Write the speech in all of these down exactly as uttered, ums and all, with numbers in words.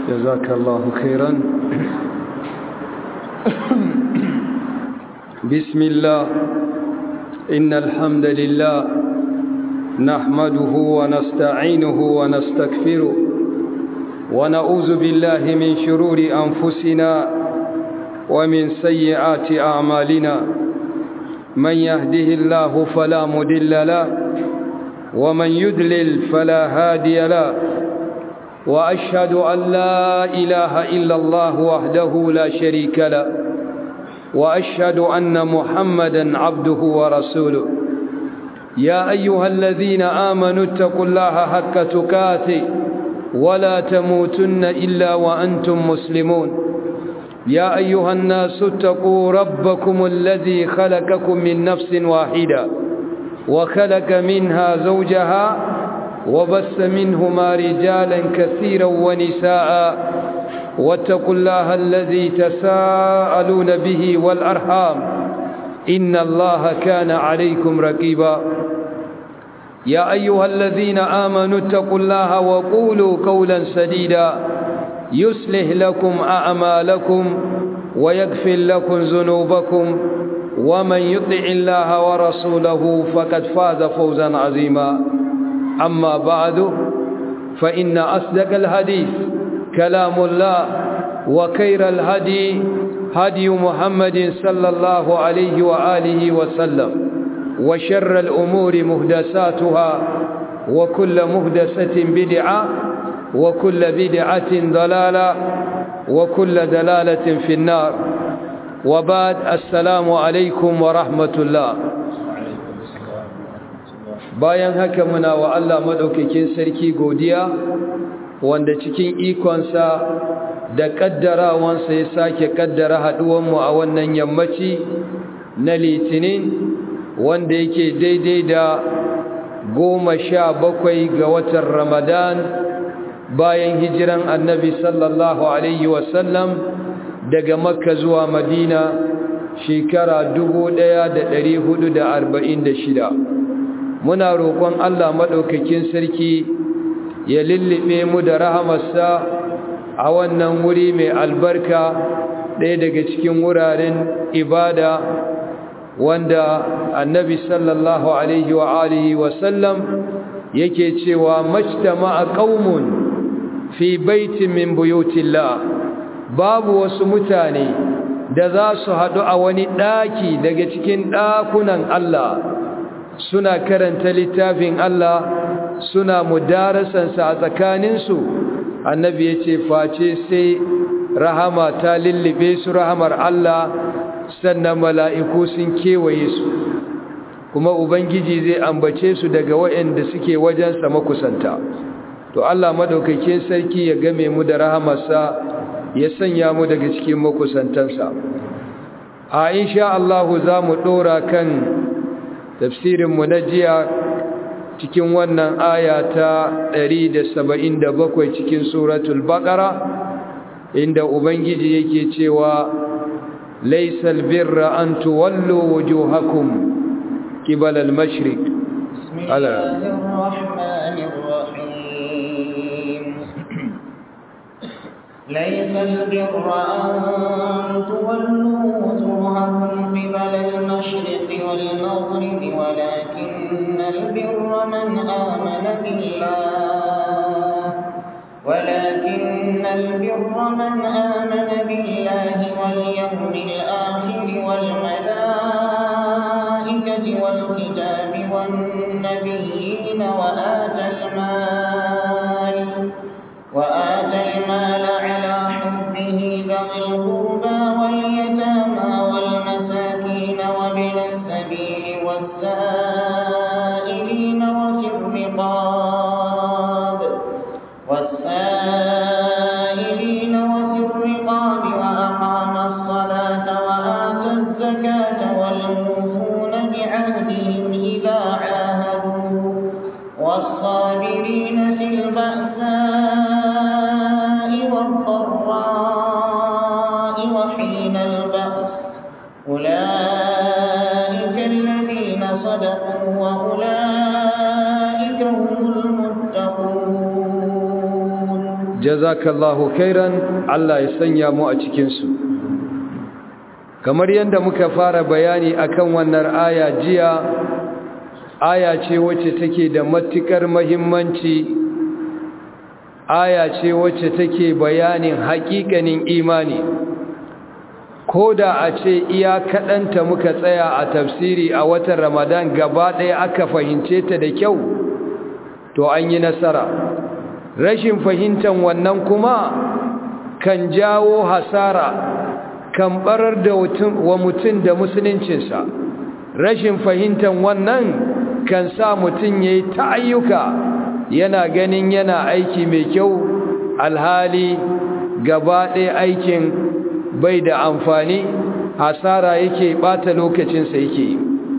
جزاك الله خيرا. بسم الله. إن الحمد لله نحمده ونستعينه ونستغفره ونعوذ بالله من شرور أنفسنا ومن سيئات أعمالنا. من يهده الله فلا مضل له ومن يضلل فلا هادي له، وأشهد أن لا إله إلا الله وحده لا شريك له، وأشهد أن محمدا عبده ورسوله. يا أيها الذين آمنوا اتقوا الله حق تقاته ولا تموتن إلا وأنتم مسلمون. يا أيها الناس اتقوا ربكم الذي خلقكم من نفس واحدة وخلق منها زوجها وبث منهما رجالا كثيرا ونساء، واتقوا الله الذي تساءلون به والأرحام إن الله كان عليكم رقيبا. يا أيها الذين آمنوا اتقوا الله وقولوا قولا سديدا يصلح لكم أعمالكم ويغفر لكم ذنوبكم، ومن يطع الله ورسوله فقد فاز فوزا عظيما. أما بعد، فإن أصدق الحديث كلام الله، وخير الهدي هدي محمد صلى الله عليه وآله وسلم، وشر الأمور محدثاتها، وكل محدثة بدعة، وكل بدعة ضلالة، وكل دلالة في النار. وبعد، السلام عليكم ورحمة الله. bayan haka muna wa Allah madaukakin sarki godiya, wanda cikin ikonsa da kaddarawansa ya sake kaddara haduwanmu a wannan yammaci na litinin, wanda yake daidai da goma sha bakwai ga watan Ramadan bayan hijiran annabi sallallahu alaihi wasallam daga Makka zuwa Madina, shekara dubu ɗaya da ɗari hudu da arba'in da shida. Muna roƙon Allah maɗaukakin sarki ya lullube mu da rahamarsa a wannan wuri mai albarka, ɗaya daga cikin wuraren ibada wanda annabi sallallahu alaihi wa alihi wa sallam yake cewa majtama'a qaumun fi baitin min buyutillah, babu wasu mutane da za su haɗu a wani ɗaki daga cikin ɗakunan Allah suna karanta littafin Allah, suna mudarasansa a tsakaninsu. Annabi ya ce face sai rahama ta lullube su, rahamar Allah, sannan mala'iku sun kewaye su, kuma Ubangiji zai ambace su daga waɗanda suke wajensa makusanta. To Allah madaukakin sarki ya game mu da rahamarsa, ya sanya mu daga cikin makusantansa. A insha Allah za mu ɗora kan tafsirinmu na jiya cikin wannan aya ta ɗari da saba'in da bakwai cikin suratul baqara, inda Ubangiji yake cewa laysal birra an tuwallu wujuhakum qibala al-mashriq. Bismillahir rahmanir rahim. laysal birra an tuwallu wujuhakum qibala al-mashriq wal maghrib walakinnal birra man amana billah walakinnal birra man amana billahi wal yawmil akhir wal malaikati wal kitabi wan nabiyyin wa atal mal wa atal mal ala hubbihi dhil qurba wal yatama wal masakin wa bil sabil was sa'ilin wa fir riqab was sa'ilin wa fir riqab wa aqama as-salata wa ata az-zakata wal mufuna bi'ahdihim idha 'ahadu was sabirin fil ba'sa'i wad dharra'i wa hina al-ba's أولئك الذين صدقوا وأولئك هم المتقون. jazakallahu khairan, Allah ya sanya mu a cikinsu. Kamar yadda muka fara bayani akan wannan aya jiya, aya ce wacce take da matukar muhimmanci, aya ce wacce take bayanin haƙiƙanin imani. Ko da a ce iya kaɗanta muka tsaya a tafsiri a watan Ramadan gaba ɗaya aka fahimce ta da kyau, to an yi nasara. Rashin fahimtar wannan kuma kan jawo hasara, kan barar da wa mutum da musuluncinsa. Rashin fahimtar wannan kan sa mutum ya yi ta ayyuka yana ganin yana aiki mai kyau, alhali gaba ɗaya aikin bai da amfani, hasara yake, ɓata lokacinsa yake.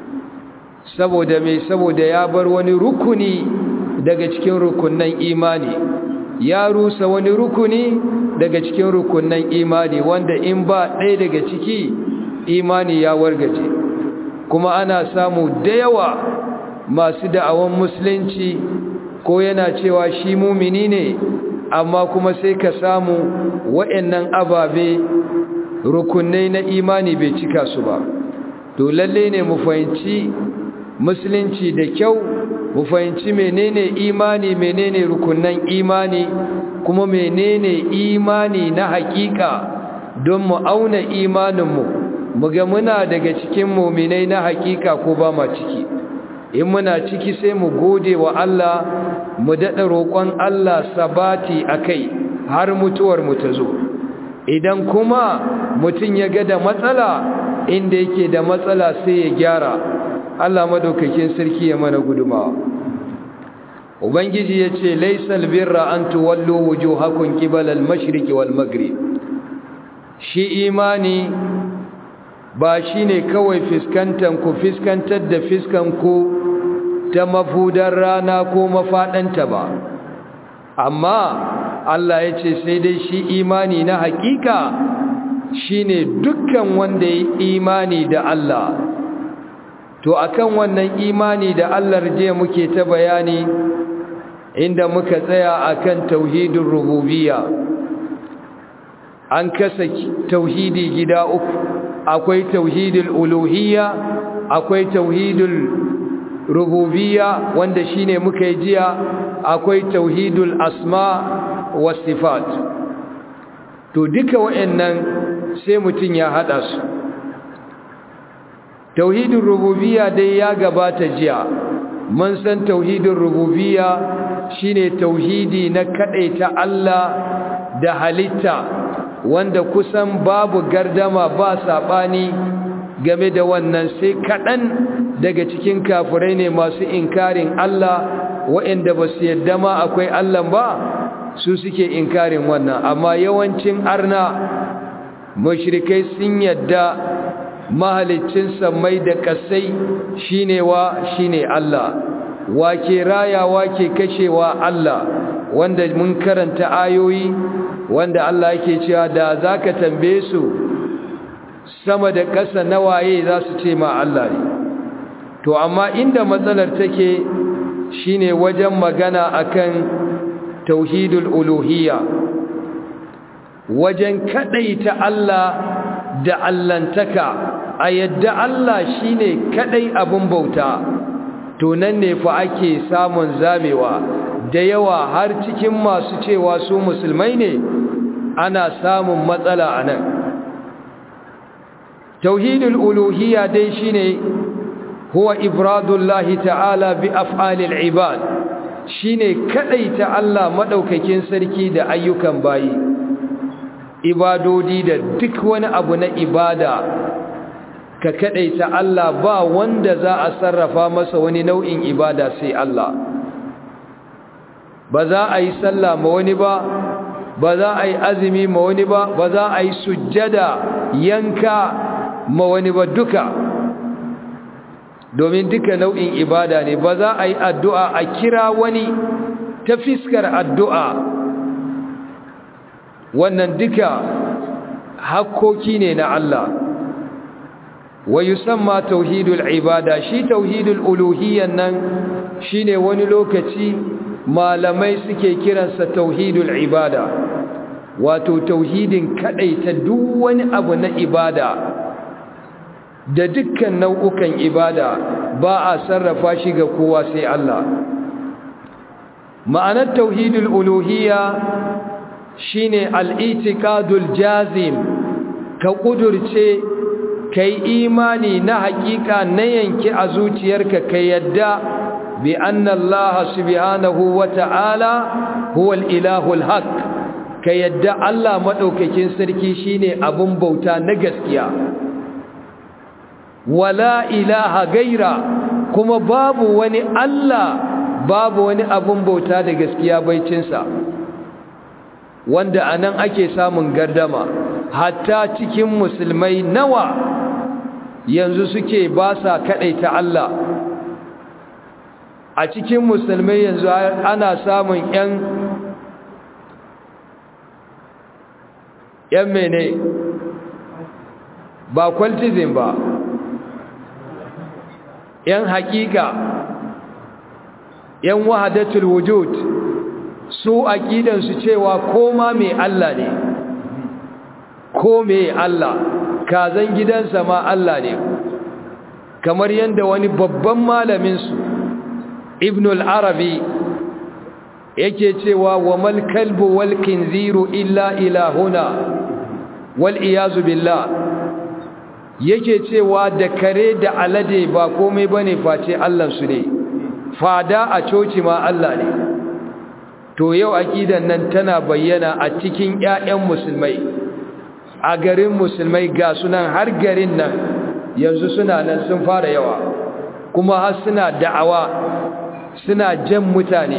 Saboda mai saboda ya bar wani rukuni daga cikin rukunan imani, ya rusa wani rukuni daga cikin rukunan imani, wanda in ba ɗaya daga ciki imani ya wargaje. Kuma ana samu da yawa masu da'awan musulunci ko yana cewa shi mumini ne, amma kuma sai ka samu waɗannan ababe rukunai na imani bai cika su ba. To lalle ne mu fahimci musulunci da kyau, mu fahimci menene imani, menene rukunan imani, kuma menene imani na hakika, don mu auna imaninmu mu ga muna daga cikin muminai na hakika ko ba ma ciki. In muna ciki sai mu gode wa Allah, mu daɗa roƙon Allah sabati akai har mutuwar mu ta zo. Idan kuma mutum ya ga da matsala, inda yake da matsala sai ya gyara. Allah madaukakin sarki ya mana gudumawa. Ubangiji yace laysal birra an tuwallu wujuhakum qibala al-mashriqi wal maghrib. Shi imani ba shine kawai fiskantan ku fiskantar da fiskan ku ta mafudar rana ko mafadanta ba. Amma Allah yace sai dai shi imani na hakika shine dukkan wanda ya imani da Allah. To akan wannan imani da Allah je muke ta bayani, inda muka tsaya akan tauhidin rububiyya. An kasa tauhidi gida uku, akwai tauhidul uluhiyya, akwai tauhidul rububiyya wanda shine muka yi jiya, akwai tauhidul asma was sifat. To duka waɗannan sai mutun ya hada su. Tauhidin rububiyya dai ya gabata jiya. Mun san tauhidin rububiyya shine tauhidi na kadaita Allah da halitta, wanda kusan babu gardama ba sabani game da wannan, sai kadan daga cikin kafirai ne masu inkarin Allah, waɗanda ba su yadda ma akwai Allah ba, su suke inkarin wannan. Amma yawancin arna mushrikai sun yadda mahalicin samai da kasai shine wa shine Allah, wake raya wake kashewa Allah, wanda mun karanta ayoyi wanda Allah yake cewa da zaka tambaye su sama da ƙasa nawaye za su ce ma Allah ne. To amma inda matsalar take shine wajen magana akan tauhidul uluhiyya, wajen kadaita Allah da allantaka, a yadda Allah shine kadai abun bauta. To nan ne fa ake samun zamewa da yawa, har cikin masu cewa su musulmai ne ana samun matsala anan. Tauhidul uluhiyya dai shine huwa ifradullahi ta'ala bi af'alil ibad, shine kadaita Allah madaukakin sarki da ayyukan bayi, ibadodi da duk wani abu na ibada ka kadaita Allah, ba wanda za a sarrafa masa wani nau'in ibada sai Allah. Ba za a yi sallah ma wani ba, ba za a yi azumi ma wani ba, ba za a yi sujjada yanka ma wani ba, duka domin duka nau'in ibada ne. Ba za a yi addu'a a kira wani ta fiskar addu'a, wannan duka hakkoki ne na Allah. Wa yusamma tauhidul ibada, shi tauhidul uluhiyyan nan shine wani lokaci malamai suke kiransa tauhidul ibada, wato tauhidin kadaita duk wani abu na ibada da dukkan nau'ukan ibada ba a sarrafa shi ga kowa sai Allah. Ma'anar tauhidul uluhiyya shine al-i'tiqadul jazim, ka kudurce kai imani na hakika na yanke a zuciyarka ka yadda bi anna Allah subhanahu wa ta'ala huwa al-ilahul haqq, ka yadda Allah madaukakin sarki shine abun bauta na gaskiya, wala ilaha gaira, kuma babu wani Allah, babu wani abun bauta da gaskiya baicinsa, wanda anan ake samun gardama. Hatta cikin musulmai nawa yanzu suke ba sa kadaita Allah. A cikin musulmai yanzu ana samun yan yan mene ba cultism ba, yan hakika, yan wahadatul wujud, su aqidansu cewa koma mai Allah ne, ko mai Allah, kazan gidansa ma Allah ne, kamar yadda wani babban malaminsu Ibn al-Arabi yake cewa wa mal kalbu wal khinziru illa ilahuna wal iyazu billah, yake cewa da kare da alade ba komai bane face Allah su ne, fada a coci ma Allah ne. To yau aqidan nan tana bayyana a cikin ƴaƴan musulmai, a garin musulmai, ga sunan har garin nan yanzu suna nan sun fara yawa, kuma har suna da'awa, suna jan mutane.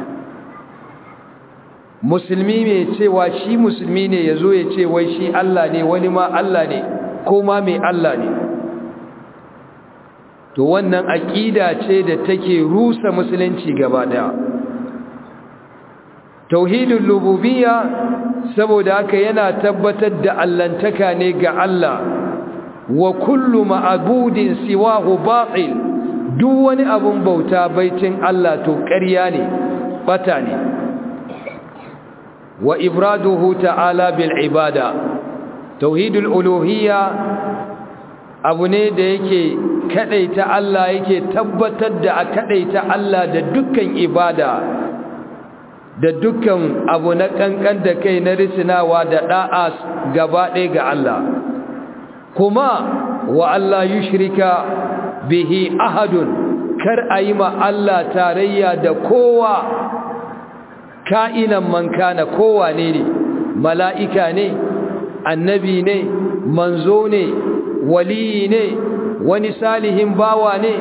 Musulmi mai cewa shi musulmi ne ya zo ya ce wai shi Allah ne, wani ma Allah ne, ko ma mai Allah ne. To wannan aƙida ce da take rusa musulunci gaba ɗaya. Tauhidul rububiyya saboda haka yana tabbatar da allantaka ne ga Allah, wa kullu ma'budin siwahu batil, duk wani abun bauta baitin Allah to ƙarya ne, bata ne. Wa ifraduhu ta'ala bil ibada, tauhidul uluhiyya abu ne da yake kadaita Allah, yake tabbatar da a kadaita Allah da dukkan ibada, da dukkan abu na kankan da kai na risinawa da da'a gaba ɗaya ga Allah, kuma wa Allah yushrika bihi ahadun, kar a yi ma Allah tarayya da kowa, ka'inan man kana, kowa ne ne, mala'ika ne, annabi ne, manzo ne, waliyi ne, wani salihin bawa ne,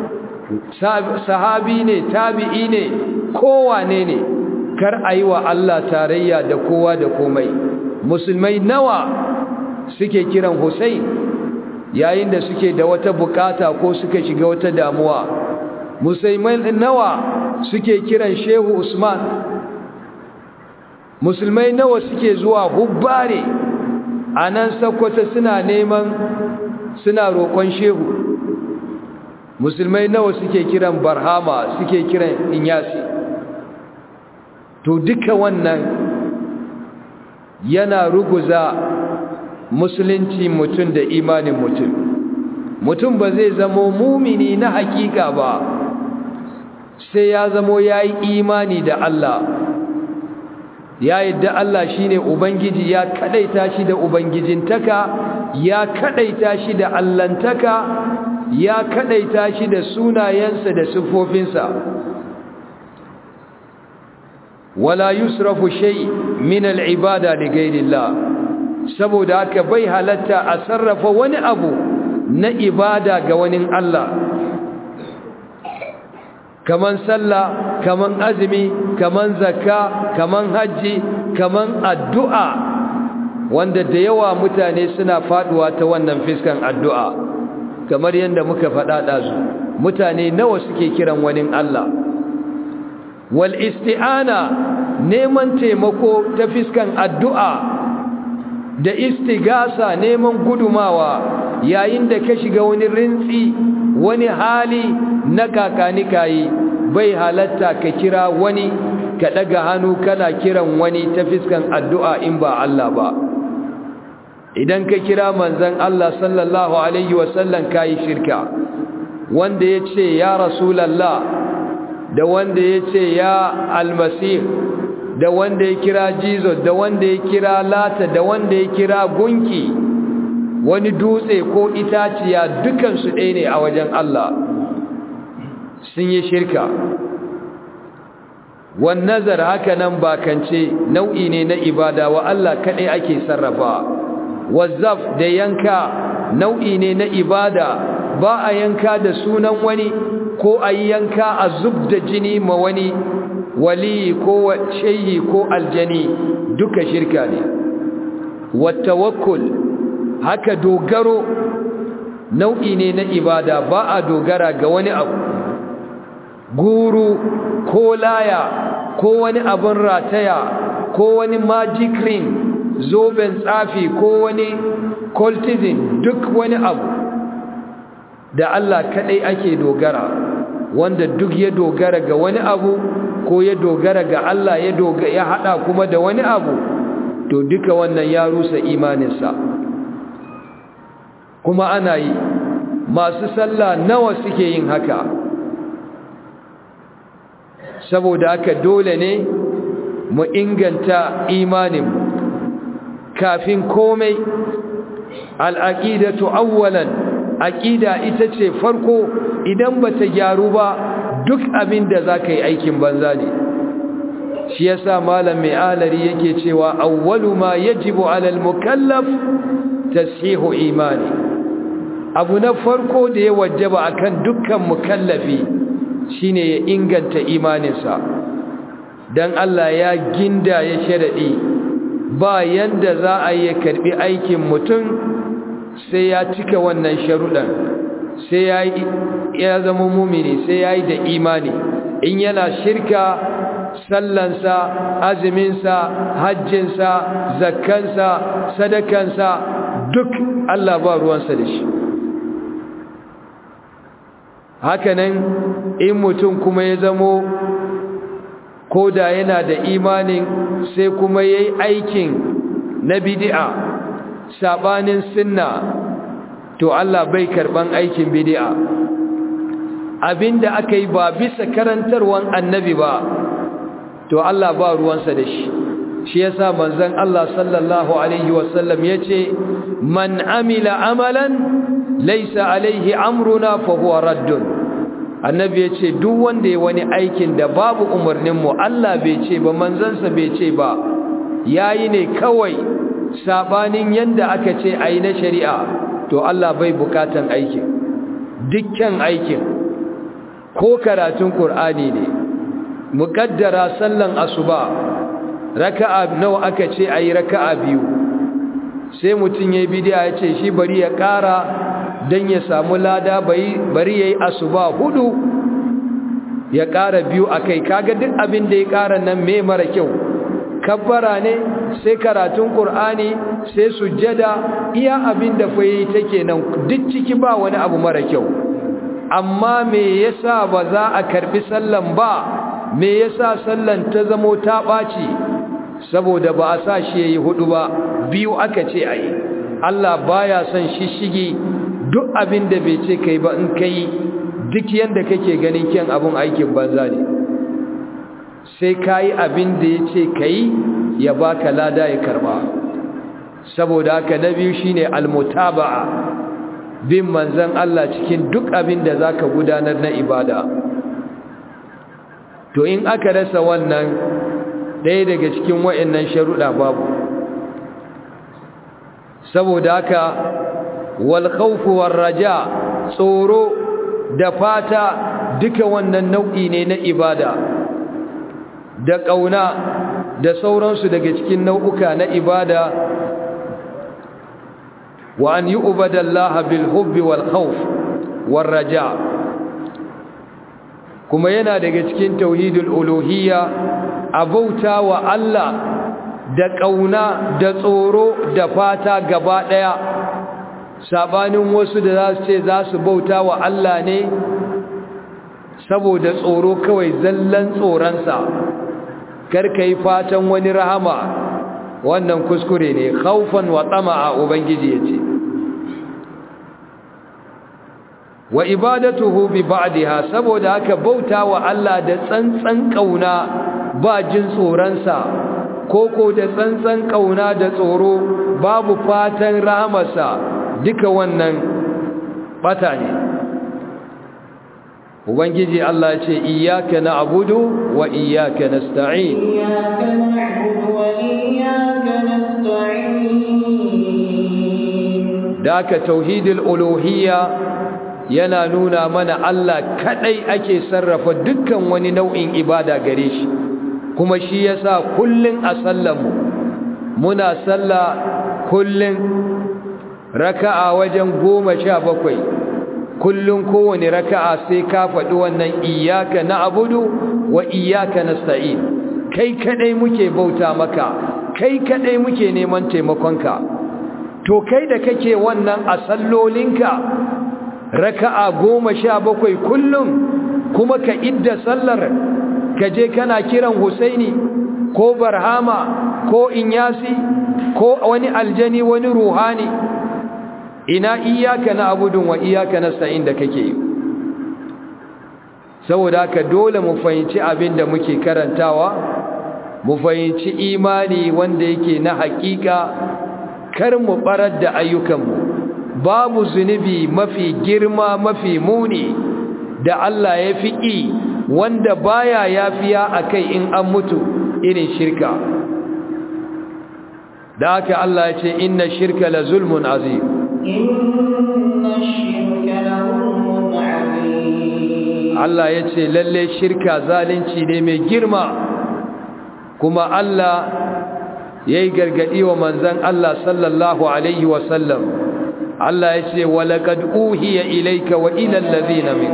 sahabi ne, tabi'i ne, kowa ne ne, kar a yi wa Allah tarayya da kowa da komai. Musulmai nawa suke kiran Hussein yayin da suke da wata bukata ko suka shiga wata damuwa? Musulmai nawa suke kiran Shehu Usman? Musulmai nawa suke zuwa hubbare a nan Sokoto suna neman, suna roƙon Shehu? Musulmai nawa suke kiran Barhama, suke kiran Inyasi? To duka wannan yana ruguza musulunci mutum da imanin mutum. Mutum ba zai zamo mumini na hakika ba sai ya zamo ya yi imani da Allah, ya yadda Allah shine Ubangiji, ya kadaita shi da Ubangijintaka, ya kadaita shi da Allantaka, ya kadaita shi da sunayensa da siffofinsa. Wala yusrafu shay min al-ibada li ghayrillah, saboda haka bai halatta a sarrafa wani abu na ibada ga wani Allah, kaman sallah, kaman azumi, kaman zakka, kaman haji, kaman addu'a, wanda da yawa mutane suna faduwa ta wannan fiskan addu'a, kamar yadda muka faɗa ɗazu. Mutane nawa suke kiran wani Allah? Wal isti'ana, neman taimako ta fiskan addu'a, da istigasa, neman gudumawa yayin da ka shiga wani rintsi, wani hali na kakanikayi, bai halatta ka kira wani ka daga hannu kana kiran wani ta fiskan addu'a in ba Allah ba. Idan ka kira manzon Allah sallallahu alaihi wasallam kai shirka. Wanda yace ya Rasulullah da wanda yace ya Almasih da wanda ya kira Jesus da wanda ya kira Lata da wanda ya kira gunki wani dutse ko itaciya dukansu ɗaya ne a wajen Allah, sun yi shirka. Wan nazar haka nan bakance nau'i ne na ibada wa Allah kaɗai ake sarrafa. Wazzaf da yanka nau'i ne na ibada, ba a yanka da sunan wani ko a yi yanka a zub da jini ma wani wali ko shehi ko aljani, duka shirka ne. Wa tawakkul haka dogaro nau'i ne na ibada, ba a dogara ga wani abu, guru ko laya ko wani abin rataya ko wani magic ring, zoben tsafi ko wani cultism, duk wani abu da Allah kadai ake dogara. Wanda duk ya dogara ga wani abu ko ya dogara ga Allah ya dogara ya hada kuma da wani abu, to duka wannan ya rusa imaninsa. Kuma ana yi, masu sallah nawa suke yin haka. Saboda haka dole ne mu inganta imaninmu kafin komai. Al'aqidatu awwalan, aqida ita ce farko. Idan bata gyaru ba duk abin da zaka yi aikin banza ne. Shi yasa malam mai alari yake cewa awwalu ma yajibu alal mukallaf tashihu imani. Abu na farko da ya wajaba akan dukkan mukallafi shine ya inganta imaninsa. Dan Allah ya ginda ya sharadi ba yanda za a yi karbi aikin mutum sai ya cika wannan sharuɗan, sai ya ya zama mumini, sai ya yi da imani. In yana shirka, sallansa, azuminsa, hajjinsa, zakkansa, sadakansa, duk Allah ba ruwansa da shi. Hakanan in mutum kuma ya zamo koda yana da imanin sai kuma yayi aikin na bid'a sabanin sunna, to Allah bai karban aikin bid'a. Abinda aka yi ba bisa karantarwan annabi ba, to Allah ba ruwansa da shi. Shi yasa manzon Allah sallallahu alaihi wasallam yace man amila amalan laysa alaihi amruna fa huwa raddun. Annabi yace duk wanda ya wani aikin da babu umarnin mu, Allah bai ce ba, manzansa bai ce ba, yayi ne kawai sabanin yanda aka ce ayi na shari'a, to Allah bai bukatan aikin. Dukkan aikin ko karatun Qur'ani ne, muqaddara sallan asuba raka'a nawa aka ce ayi raka'a biyu, sai mutun yayi bid'a yace shi bari ya ƙara dan ya samu lada, bari yayi asuba hudu ya ƙara biyu akai. Kaga duk abin da ya ƙara nan me mara kyau, kabbara ne, sai karatun Qur'ani, sai sujjada, iya abin da fa yayi take nan, duk ciki ba wani abu mara kyau. Amma me yasa ba za a karbi sallan ba? Me yasa sallan ta zamo ta ɓaci? Saboda ba a sa shi yayi hudu ba, biyu aka ce ayi. Allah baya son shishigi, duk abin da bai ce kai ba in kai, duk yanda kake ganin kyan abun aikin banza ne. Sai kai abin da yace kai ya baka lada ya karba. Saboda haka na biyu shine almutaba'a, bin manzon Allah cikin duk abin da zaka gudanar na ibada. To in aka rasa wannan ɗaya daga cikin wayannan sharuɗa babu. Saboda haka wal khawf war raja, tsoro da fata, duka wannan nau'i ne na ibada. Da kauna da sauransu daga cikin nau'uka na ibada. Wa an yu'bada Allah bil hubbi wal khawf war raja, kuma yana daga cikin tauhidul uluhiyya, abauta wa Allah da kauna da tsoro da fata gaba daya. Sabanin wasu da za su ce za su bauta wa Allah ne saboda tsoro kawai zallan tsoronsa karka yi fatan wani rahama wannan kuskure ne khaufan wa tama'a ubangiji yace wa ibadatuhu bi ba'daha saboda haka bautawa Allah da tsantsan kauna ba jin tsoronsa koko da tsantsan kauna da tsoro babu fatan rahamarsa duka wannan bata ne ubangiji Allah ce iyyaka na'budu wa iyyaka nasta'in iyyaka na'budu wa iyyaka nasta'in daka tauhidul uluhiyya yana nuna mana Allah kadai ake sarrafa dukkan wani nau'in ibada gare shi kuma shi yasa kullun a sallamu muna salla kullun raka'a wajen goma sha bakwai kullun kowane raka'a sai ka faɗi wannan iyyaka na'budu wa iyyaka nasta'in kai kadai muke bauta maka kai kadai muke neman taimakonka to kai da kake wannan a sallolinka raka'a goma sha bakwai kullum kuma ka idda sallar ka je kana kiran Husaini ko Barhama ko Inyasi ko wani aljani wani ruhani ina iyyaka na'budu wa iyyaka nasta'in da kake yi saboda haka dole mu fahimci abin da muke karantawa mu fahimci imani wanda yake na hakika kar mu barar da ayyukanmu babu zunubi mafi girma mafi muni da Allah ya fi ƙi wanda baya yafiya akai in an mutu irin shirka da haka Allah ya ce inna shirka la zulmun azim inna shirka la zulmun azim Allah ya ce lalle shirka zalunci ne mai girma kuma Allah yayi gargadi wa manzon Allah sallallahu alaihi wa sallam Allah ya ce wa laqad uhiya ilayka wa ila alladhina min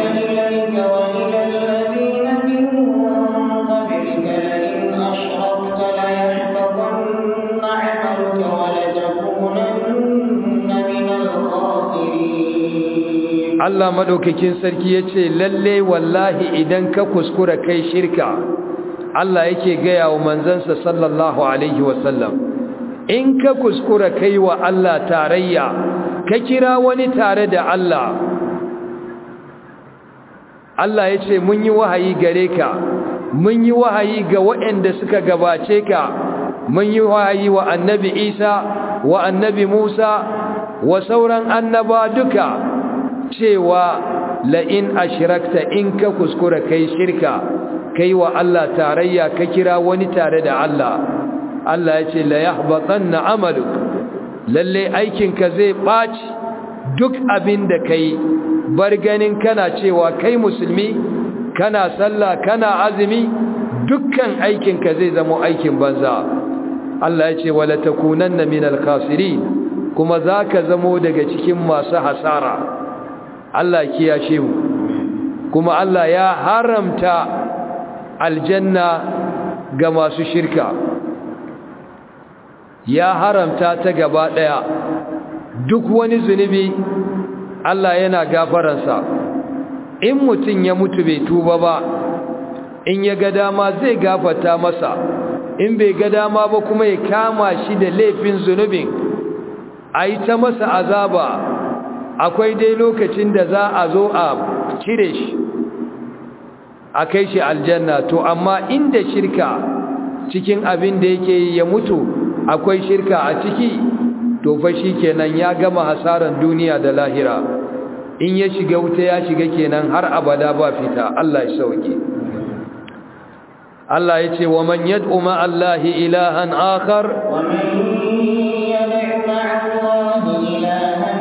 Allah madaukakin sarki yace lalle wallahi idan ka kuskura kai shirka Allah yake gaya wa manzansa sallallahu alaihi wasallam in ka kuskura kai wa Allah tarayya ka kira wani tare da Allah Allah yace mun yi wahayi gare ka mun yi wahayi ga waɗanda suka gabace ka mun yi wahayi wa annabi Isa wa annabi Musa wa sauran annaba duka cewa la'in ashrakta in ka kuskura kai shirka kai wa Allah tarayya ka kira wani tare da Allah Allah ya ce la yahbatanna amaluk lalle aikinka zai baci duk abin da kai bar ganin kana cewa kai musulmi kana sallah kana azumi dukkan aikinka zai zama aikin banza Allah ya ce wala takunanna minal khasirin kuma zaka zamo daga cikin masu hasara Allah kiyashe mu kuma Allah ya haramta aljanna ga masu shirka ya haramta ta gaba daya duk wani zunubi Allah yana gafaransa in mutun ya mutu bai tuba ba in ya ga dama zai gafarta masa in bai ga dama ba kuma ya kama shi da laifin zunubin ayi ta masa azaba akwai dai lokacin da za a zo a cire shi a kai shi aljanna to amma inda shirka cikin abin da yake ya mutu akwai shirka a ciki to fa kenan ya gama hasaran duniya da lahira in ya shiga wuta ya shiga kenan har abada ba fita Allah ya sauke Allah ya ce wa man yad'u ma Allahi ilahan akhar wa man yad'u ma Allahi ilahan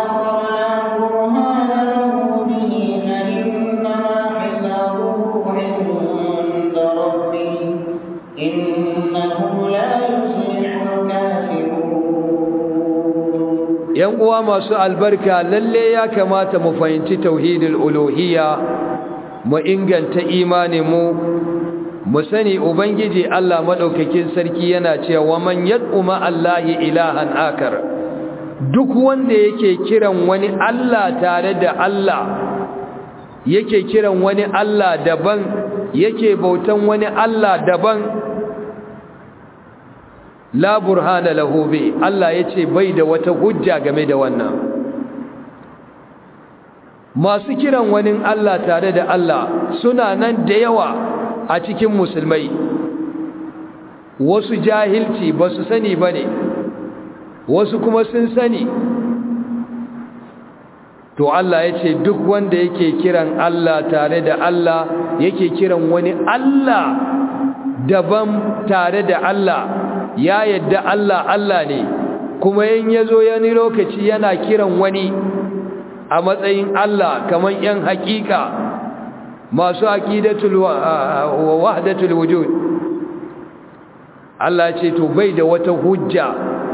yan uwa masu albarka lalle ya kamata mu fahimci tauhidul uluhiyya mu inganta imanin mu mu sani ubangiji Allah madaukakin sarki yana cewa man yad'u ma Allahi ilahan akar duk wanda yake kiran wani Allah tare da Allah yake kiran wani Allah daban, yake bautan wani Allah daban, la burhana lahu bi, Allah yace bai da wata hujja game da wannan. Masu kiran wani Allah tare da Allah suna nan da yawa a cikin musulmai, wasu jahilci ba su sani ba ne, wasu kuma sun sani. To Allah ya ce duk wanda yake kiran Allah tare da Allah, yake kiran wani Allah daban tare da Allah, ya yadda Allah Allah ne, kuma yin ya zo yani lokaci yana kiran wani a matsayin Allah kamar ‘yan hakika masu aqidatul wahdatul wujud. Allah ce to bai da wata hujja.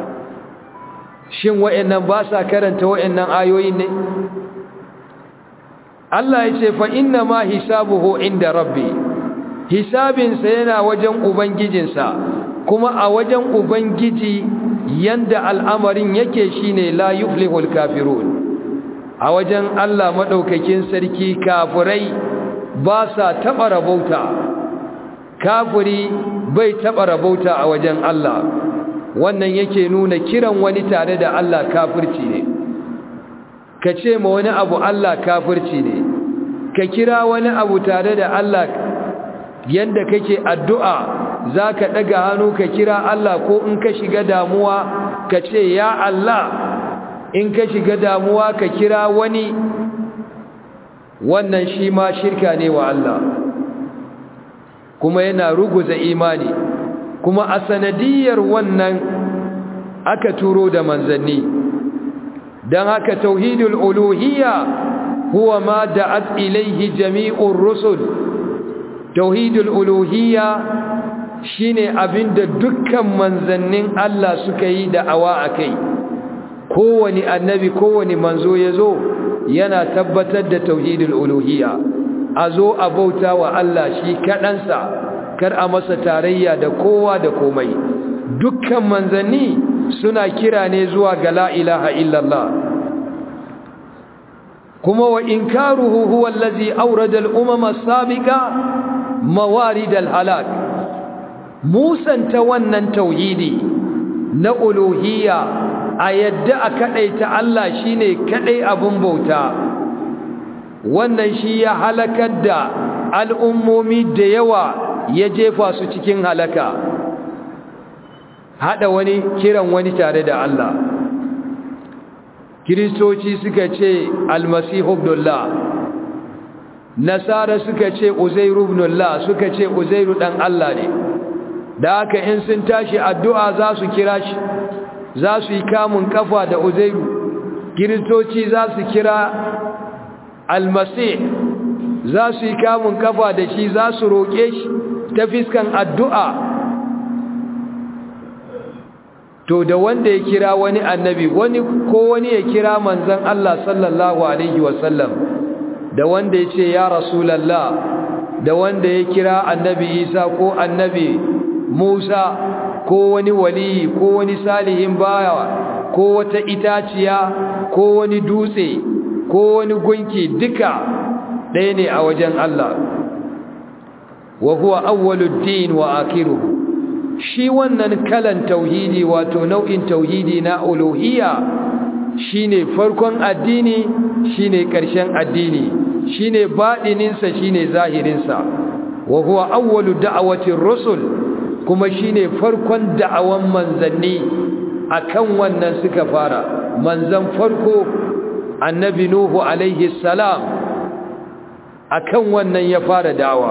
Shin wa'annan ba sa karanta wa'annan ayoyin ne? Allah ya ce fa inna ma hisabuhu inda rabbi, hisabinsa yana wajen ubangijinsa, kuma a wajen ubangiji yanda al'amarin yake shine la yuflihul kafirun. A wajen Allah madaukakin sarki kafirai ba sa taɓa rabauta, kafiri bai taɓa rabauta a wajen Allah. Wannan yake nuna kiran wani tare da Allah kafirci ne. Ka ce ma wani abu Allah kafirci ne, ka kira wani abu tare da Allah. Yanda kake addu'a za ka ɗaga hannu ka kira Allah, ko in ka shiga damuwa ka ce ya Allah, in ka shiga damuwa ka kira wani, wannan shi ma shirka ne wa Allah, kuma yana ruguza imani. Kuma a sanadiyar wannan aka turo da manzanni. Don haka tauhidul uluhiyya huwa ma da'at ilaihi jami'ur rusul. Tauhidul uluhiyya shine abinda dukkan manzannin Allah suka yi da'awa akai. Kowani annabi, kowani manzo yazo yana tabbatar da tauhidul uluhiyya. Azo a bauta wa Allah shi kadansa, kar a masa tarayya da kowa da komai. Dukkan manzanni suna kira ne zuwa ga la ilaha illallah. Kuma wa inkaruhu huwa allazi awrada al-umama as-sabiqa mawarid al-halak. Musanta wannan tauhidi na uluhiyya, a yadda a kadaita Allah shine kadai abun bauta, wannan shi ya halakar da al'ummomi da yawa, ya jefa su cikin halaka. Hada wani, kiran wani tare da Allah. Kiristoci suka ce almasihu ibnullah, nasara suka ce uzairu ibnullah, suka ce uzairu dan Allah ne. Da haka in sun tashi addu'a za su kira shi, za su yi kamun kafa da uzairu. Kiristoci za su kira almasih, za su yi kamun kafa da shi, za su roƙe shi ta fiskan addu'a. To da wanda ya kira wani annabi, wani ko wani ya kira manzon Allah sallallahu alaihi wasallam, da wanda ya ce ya Rasulallah, da wanda ya kira annabi Isa ko annabi Musa, ko wani waliyi ko wani salihin bawa, ko wata itaciya ko wani dutse ko wani gunki, duka ɗaya ne a wajen Allah. Wa huwa awwalud din wa akhiruhu. Shi wannan kalan tauhidi, wato nau'in tauhidi na uluhiyya, shine farkon addini, shine ƙarshen addini, shine baɗininsa, shine zahirinsa. Wa huwa awwalu da'awatir rusul, kuma shine farkon da'awan manzanni. Akan wannan suka fara. Manzan farko annabi Nuhu alaihi salam, akan wannan ya fara da'awa.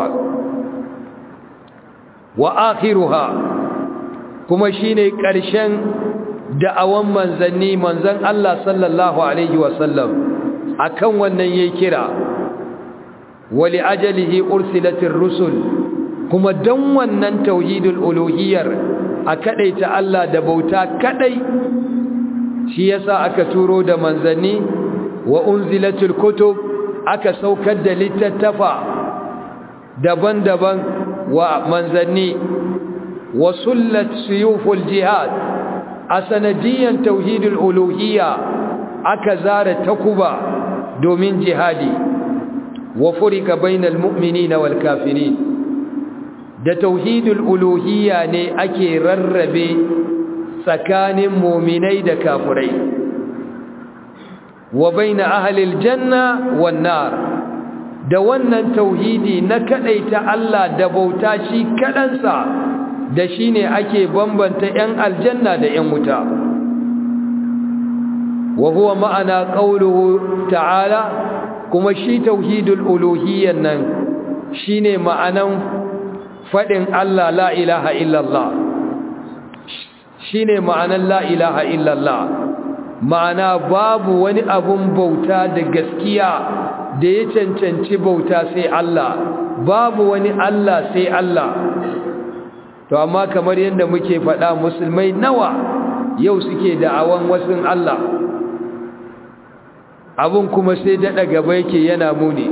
Wa akhiruha, kuma shine ƙarshen da'awan manzanni, manzan Allah sallallahu alaihi wasallam akan wannan yayi kira. Wali ajalihi ursilatir rusul, kuma dan wannan tauhidul uluhiyyar a kadaita Allah da bauta kadai, shi yasa aka turo da manzanni. Wa unzilatul kutub, aka saukar da littattafa daban-daban wa manzanni. Wa sullat suyuful jihad, a sanadiyan tauhidul uluhiyya aka zara takuba domin jihadi. wa furika bainal mu'minina wal kafirin da tauhidul uluhiyya ne ake rarrabe tsakanin mu'minai da kafirai wa baina ahlil janna wan nar da wannan tauhidi na kadaita Allah da bauta shi kadansa da shine ake bambanta yan aljanna da yan wuta wa huwa ma'ana qawluhu ta'ala kuma shi tauhidul uluhiyyan nan shine ma'anan fadin Allah la ilaha illallah shine ma'anan la ilaha illallah ma'ana babu wani abun bauta da gaskiya da ya cancanci bauta sai Allah babu wani Allah sai Allah to amma kamar yadda muke faɗa musulmai nawa yau suke da'awan wasun Allah abun kuma sai daɗa gaba yake yana muni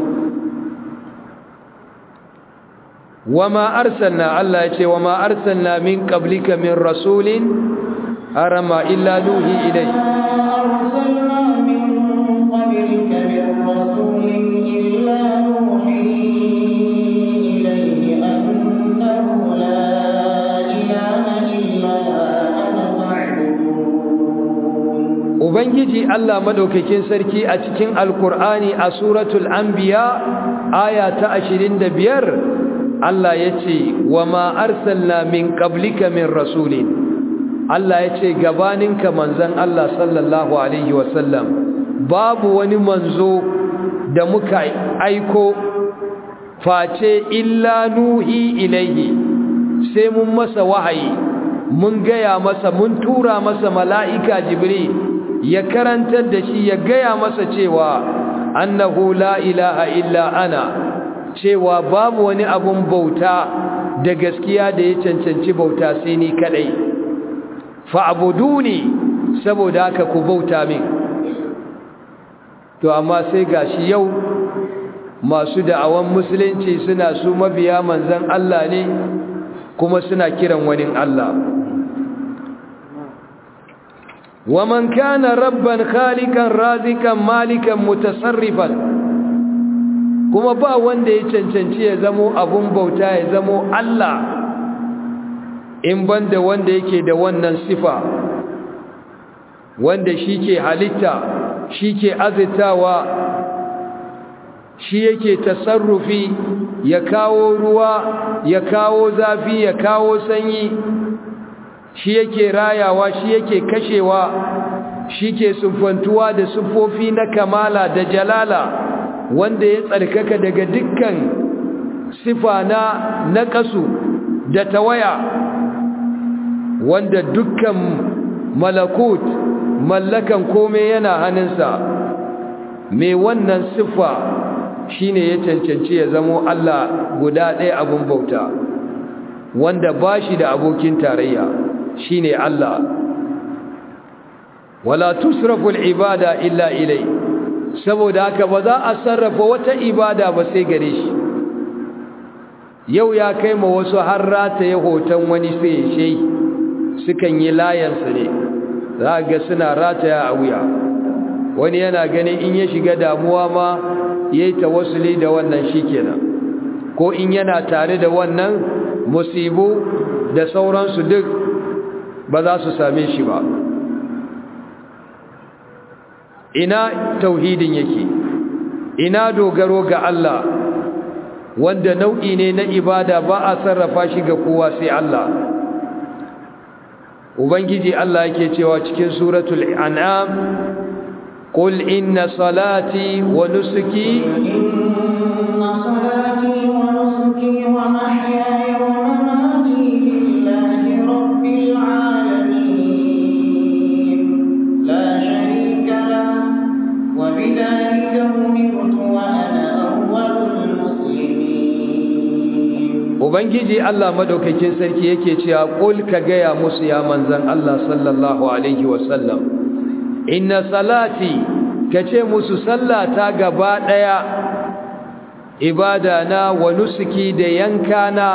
wama arsalna Allah ya ce wama arsalna min qablika min rasulin arama illa nuhi ilai أرسلنا من قبلك من رسول إلا نوحي إليه أنه لا إله إلا أنا فاعبدون. Ubangiji Allah madaukakin sarki a cikin Alkur'ani a suratul Anbiya aya ta ashirin da biyar Allah yace wama arsalna min qablika min rasulin Allah ya ce gabaninka manzan Allah sallallahu Alaihi wasallam babu wani manzo da muka aiko face illa nuhi ilaihi sai mun masa wahayi mun gaya masa mun tura masa mala'ika jibril ya karantar da shi ya gaya masa cewa annahu la ilaha illa ana cewa babu wani abun bauta da gaskiya da ya cancanci bauta sai ni kadai fa'buduni saboda haka ku bauta min to amma sai gashi yau masu da'awan musulunci suna su mabiya manzon Allah ne kuma suna kiran wani Allah wa man kana rabban khaliqan razikan malikan mutasarrifan kuma ba wanda ya cancanci ya zamo abun bauta ya zamo Allah in banda wanda yake da wannan sifa wanda shi ke halitta shi ke azitawa shi yake tasarrufi ya kawo ruwa ya kawo zafi ya kawo sanyi shi yake rayawa shi yake kashewa shi ke siffantuwa da siffofi na kamala da jalala wanda ya tsarkaka daga dukkan sifa na naqasu da tawaya wanda dukkan malakut mallakan komai yana hannunsa mai wannan siffa shine ya cancanci ya zamo Allah guda ɗaya abun bauta wanda bashi da abokin tarayya shine Allah wala tusrafu al-ibada illa ilai saboda haka ba za a sarrafa wata ibada ba sai gare shi yau ya kai ma wasu har rata ya hoton wani sai shehi sukan yi layansa ne za ga suna rataya a wuya wani yana ganin in ya shiga damuwa ma yayi tawassuli da wannan shikenan ko in yana tare da wannan musibu da sauransu duk ba za su same shi ba ina tauhidin yake ina dogaro ga Allah wanda nau'i ne na ibada ba a sarrafa shi ga kowa sai Allah ubangiji Allah yake cewa cikin suratul an'am qul inna salati wa nusuki inna salati wa nusuki wa mahyaya wa mamati lillahi rabbil alamin la sharika lahu wa bidhalika umirtu wa ana awwalul muslimin ubangiji Allah madaukakin sarki yake cewa qul ka gaya musu ya manzon Allah sallallahu alaihi wasallam inna salati kace musu sallata gaba daya ibada na wa nusuki da yankana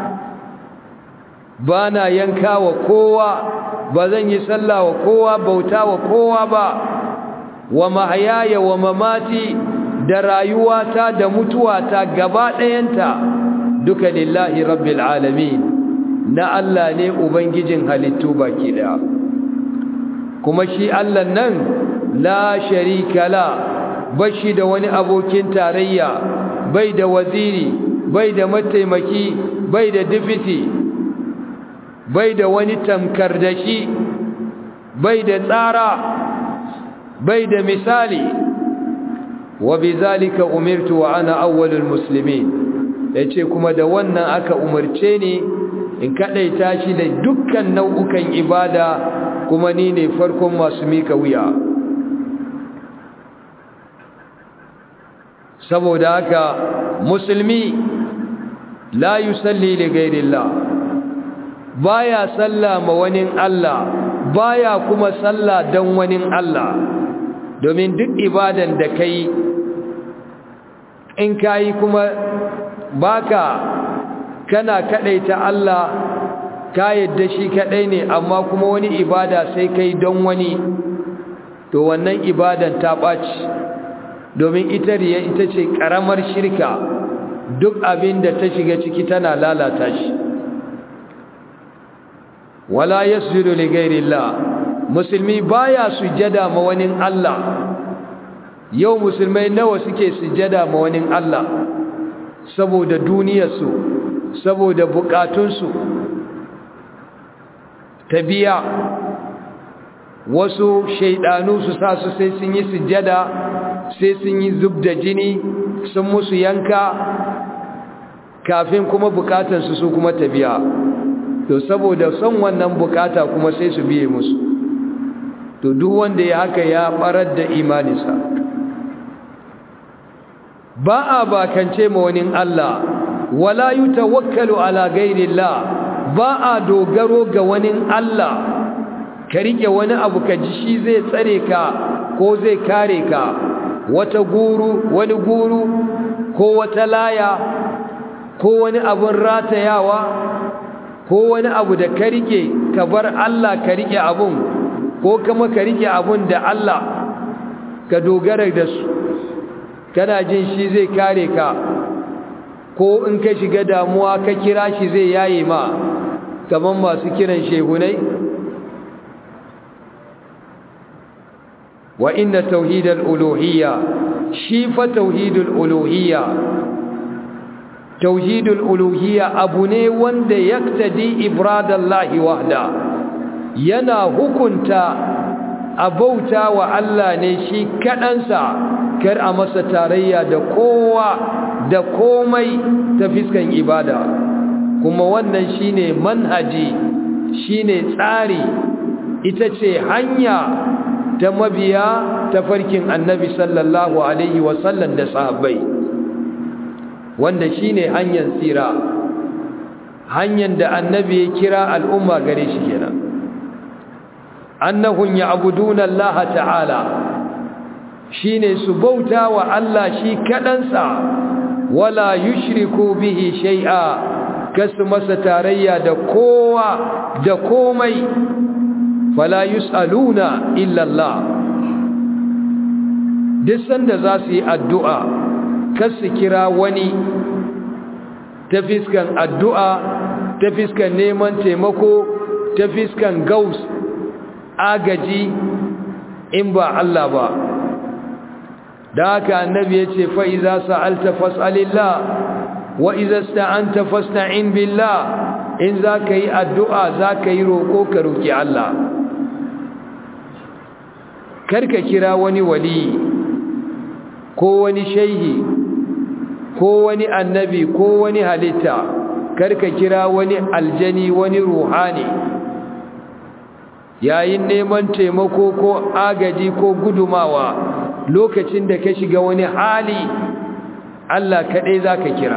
bana yanka wa kowa bazan yi sallah wa kowa bauta wa kowa ba wa mahyaya wa mamati da rayuwata da mutuwata gaba ɗayanta duka lillahi rabbil alamin na Allah ne ubangijin halittu baki daya kuma shi Allah nan la sharika la bashi da wani abokin tarayya bai da waziri bai da mataimaki bai da difiti bai da wani tamkar da shi bai da tsara bai da misali wa bizalika umirtu wa ana awwalul muslimin yace kuma da wannan aka umarce ni in kadaita shi da dukkan nau'ukan ibada kuma ni ne farkon masu mika wuya saboda haka musulmi la yusalli li ghairillah baya salla ma wani Allah baya kuma salla dan wani Allah domin duk ibadan da kai in kai kuma baka kana kadaita Allah ka yadda shi kadai ne amma kuma wani ibada sai kai don wani to wannan ibadan ta baci domin ita riya ita ce karamar shirka duk abin da ta shiga ciki tana lalata shi wala yasjudu li ghairillah musulmi baya sujada ma wani Allah yau musulmai nawa suke sujada ma wani Allah saboda duniyarsu saboda bukatunsu ta biya wasu shaidanu su sa su sai sun yi sujada sai sun yi zub da jini sun musu yanka kafin kuma bukatansu su kuma ta biya to saboda son wannan bukata kuma sai su biye musu to duk wanda ya haka ya barar da imaninsa ba a bakance ma wani Allah wala yutawakkalu ala ghairillah ba a dogaro ga wani Allah ka rike wani abu ka ji shi zai tsare ka ko zai kare ka wata guru wani guru ko wata laya ko wani abun ratayawa ko wani abu da ka rike ka bar Allah ka rike abun ko kuma ka rike abun da Allah ka dogara da su kana jin shi zai kare ka ko in ka shiga damuwa ka kira shi zai yaye ma kaman masu kiran shehunai wa inna tauhidal uluhiyya shi fa tauhidul uluhiyya tauhidul uluhiyya abu ne wanda yaktadi ibradallahi wahda yana hukunta abauta wa Allah ne shi kadansa kar a masa tarayya da kowa da komai ta fiskan ibada kuma wannan shine manhaji shine tsari ita ce hanya ta mabiya ta farkin annabi sallallahu alaihi wasallam da sahabbai wanda shine hanyar tsira hanyar da annabi ya kira al'umma gare shi kenan annahum ya'buduna Allah ta'ala shine su bauta wa Allah shi kadansa wala yushriku bihi shay'a kasu masa tarayya da kowa da komai fala yusaluna illa Allah duk sanda za su yi addu'a kasu kira wani ta fiskan addu'a ta fiskan neman taimako ta fiskan gaus agaji in ba Allah ba da haka annabi ya ce fa iza sa'alta fas'alillah wa iza sta'anta fasta'in billah in zaka yi addu'a zaka yi roko ka roki Allah karka kira wani wali ko wani shehi ko wani annabi ko wani halitta karka kira wani aljani wani ruhani yayin neman taimako ko agaji ko gudumawa lokacin da ka shiga wani hali Allah kaɗai za ka kira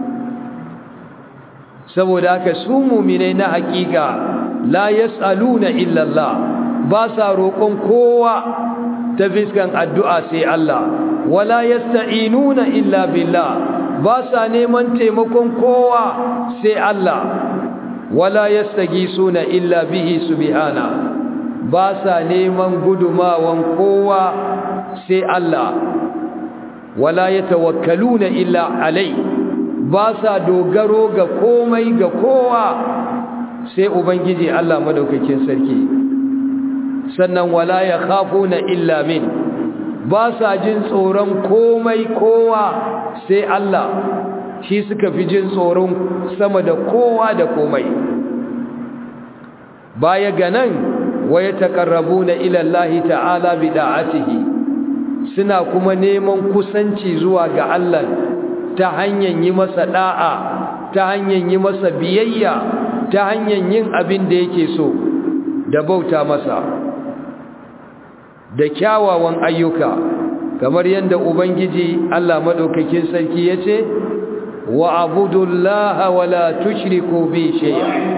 saboda haka su muminai na hakika la yas'aluna illa Allah ba sa roƙon kowa ta fiskan addu'a sai Allah wala yasta'inuna illa billah ba sa neman taimakon kowa sai Allah wala yastagisuna illa bihi subhana ba sa neman gudumawan kowa sai Allah wala yatawakkaluna illa alai ba sa dogaro ga komai ga kowa sai ubangiji Allah madaukakin sarki sannan wala yakhafuna illa min ba sa jin tsoron komai kowa sai Allah shi suka fi jin tsoron sama da kowa da komai baya ga nan waya taqarrabuna ila Allah ta'ala bi da'atihi suna kuma neman kusanci zuwa ga Allah ta hanyar yi masa da'a ta hanyar yi masa biyayya ta hanyar yin abin da yake so da bauta masa da kyawawan ayyuka kamar yadda ubangiji Allah madaukakin sarki yace wa abudullaha wa la tushriku bi shay'a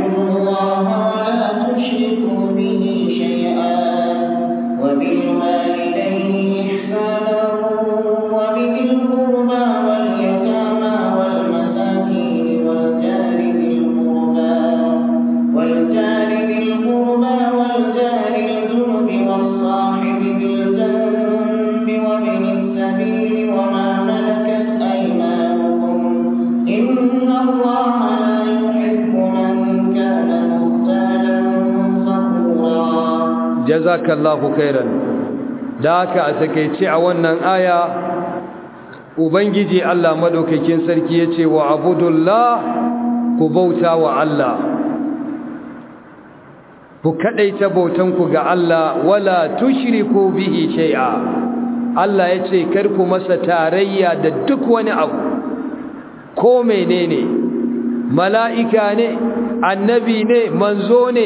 jazakallahu khairan da haka a takeice a wannan aya ubangiji Allah madaukakin sarki yace wa abudullah ku bauta wa Allah ku kadaita bautan ku ga Allah wala tushriku bihi shay'a Allah yace kar ku masa tarayya da duk wani abu ko menene mala'ika ne annabi ne manzo ne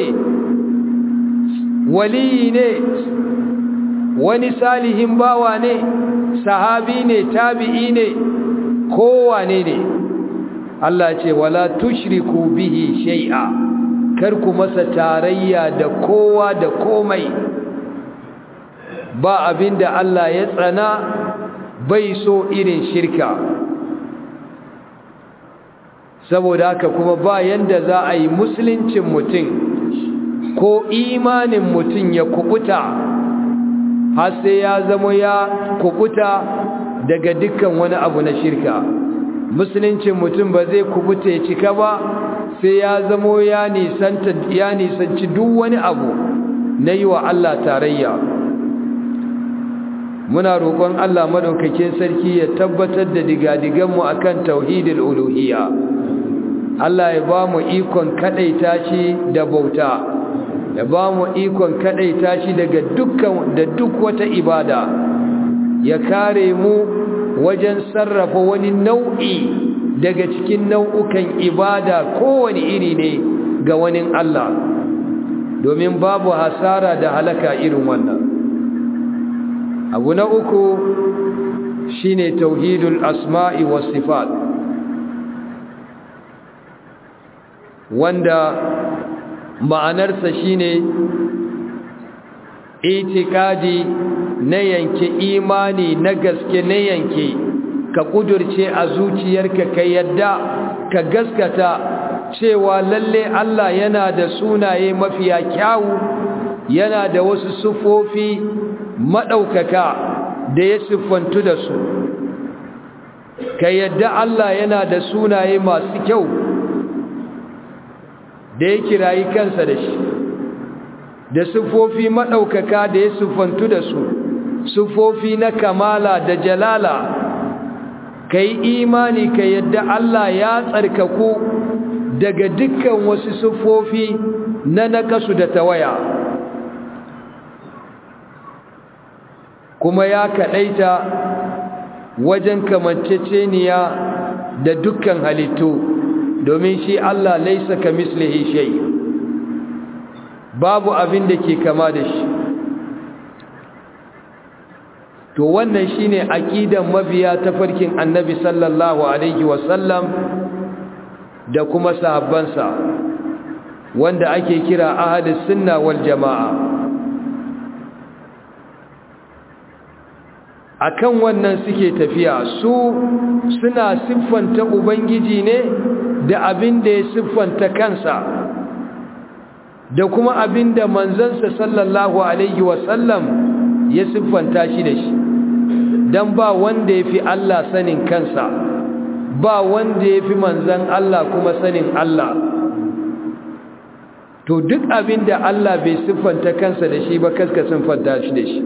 wali ne wani salihin bawa ne sahabi ne tabi'i ne kowane ne Allah ce wala tushriku bihi shay'a kar ku masa tarayya da kowa da komai ba abinda Allah ya tsana bai so irin shirka saboda haka kuma ba yanda za a yi musuluncin mutum ko imanin mutum ya kubuta har sai ya zama ya kubuta daga dukkan wani abu na shirka musuluncin mutum ba zai kubuta ya cika ba sai ya zama ya nisanta ya nisanci duk wani abu na yi wa Allah tarayya muna roƙon Allah madaukakin sarki ya tabbatar da digadiganmu akan tauhidul uluhiyya Allah ya ba mu ikon kadaita shi da bauta ya ba mu ikon kadaita shi daga dukkan da duk wata ibada ya kare mu wajen sarrafa wani nau'i daga cikin nau'ukan ibada kowane iri ne ga wani Allah domin babu hasara da halaka irin wannan abu na uku shine tauhidul asma'i was sifat wanda ma'anarsa shine itikadi na yanke imani na gaske na yanke ka kudurce a zuciyarka ka yadda ka gaskata cewa lalle Allah yana da sunaye mafiya kyawu yana da wasu sufofi madaukaka da ya siffantu da su ka yadda Allah yana da sunaye masu kyau da ya kirayi kansa da shi da sufofi madaukaka da ya siffantu da su sufofi na kamala da jalala kai imani ka yadda Allah ya tsarkaku daga dukkan wasu sufofi na nakasu da tawaya kuma ya kadaita wajen kamanceceniya da dukkan halittu domin shi Allah laisa kamislihi shay babu abin da ke kama da shi to wannan shine aqidan mabiya ta farkin annabi sallallahu alaihi wasallam da kuma sahabbansa wanda ake kira ahlus sunna wal jamaa akan wannan suke tafiya su suna siffanta ubangiji ne da abin da ya siffanta kansa da kuma abin da manzansa sallallahu alaihi wasallam ya siffanta shi da shi dan ba wanda yafi Allah sanin kansa, ba wanda yafi manzon Allah kuma sanin Allah. To duk abinda Allah bai siffanta kansa da shi ba kaska siffanta shi da shi.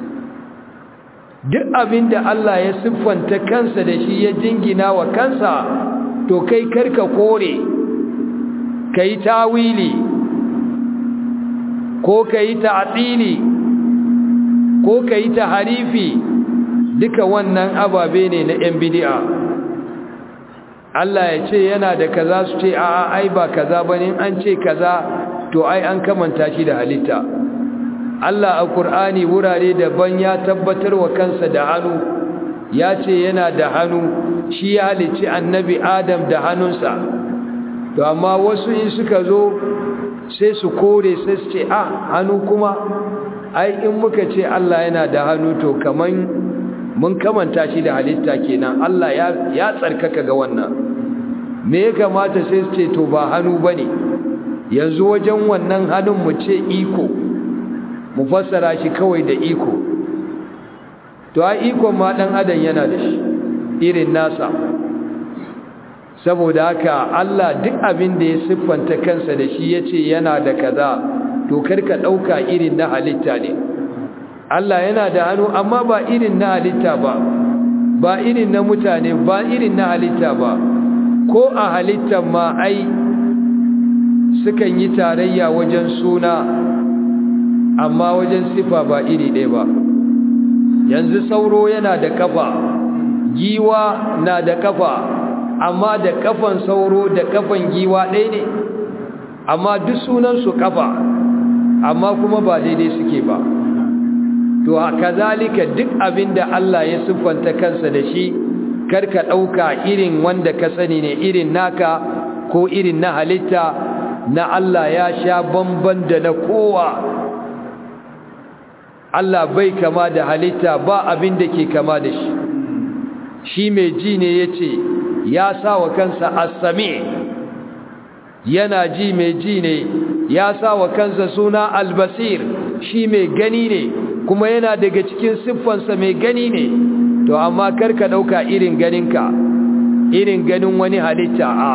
Duk abinda Allah ya siffanta kansa da shi ya jingina wa kansa, to kai karka kore, kai tawili ko kai ta'tili ko kai tahrifi, duka wannan ababe ne na yan bid'a. Allah ya ce yana da kaza, su ce a'a ai ba kaza bane, an ce kaza to ai an kamanta shi da halitta. Allah a Qur'ani wurare daban ya tabbatar wa kansa da hannu, ya ce yana da hannu, shi ya halicci annabi Adam da hannunsa. To amma wasu in suka zo sai su kore, sai su ce ah hannu kuma ai in muka ce Allah yana da hannu to kaman mun kamanta shi da halitta kenan. Allah ya ya tsarkaka ga wannan. Me ya kamata sai su ce to ba hannu bane, yanzu wajen wannan hannun mu ce iko, mu fassara shi kawai da iko. To ai iko ma dan adam yana da shi irin nasa. Saboda haka Allah duk abin da ya siffanta kansa da shi yace yana da kaza, to karka dauka irin na halitta ne. Allah yana da hannu amma ba irin na halitta ba, ba irin na mutane ba, irin na halitta ba. Ko a halittar ma ai sukan yi tarayya wajen suna, amma wajen sifa ba iri ɗaya ba. Yanzu sauro yana da kafa, giwa na da kafa, amma da kafan sauro da kafan giwa ɗaya ne, amma duk sunansu kafa, amma kuma ba daidai suke ba. To kazalika duk abinda Allah ya siffanta kansa da shi, karka ɗauka irin wanda ka sani ne, irin naka ko irin na halitta. Na Allah ya sha bamban da na kowa. Allah bai kama da halitta, ba abin da ke kama da shi. Shi mai ji ne yace ya sa wa kansa as-sami', yana ji, mai ji ne. Ya sa wa kansa suna al-basir, shi mai gani ne, kuma yana daga cikin siffansa mai gani ne. To amma karka dauka irin ganinka, irin ganin wani halitta. a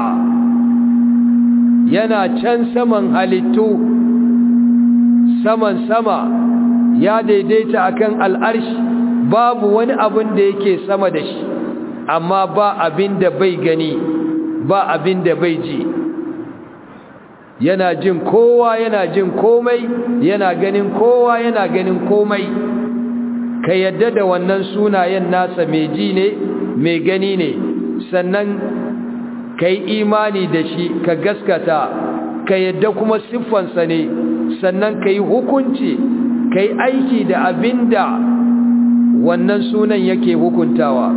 yana can saman halittu, saman sama, ya daidaita akan al'arshi, babu wani abin da yake sama da shi, amma ba abin da bai gani, ba abin da bai ji. Yana jin kowa, yana jin komai, yana ganin kowa, yana ganin komai. Ka yadda da wannan sunayen nasa, mai ji ne, mai gani ne, sannan ka yi imani da shi, ka gaskata, ka yadda kuma siffansa ne, sannan ka yi hukunci, ka yi aiki da abin da wannan sunan yake hukuntawa.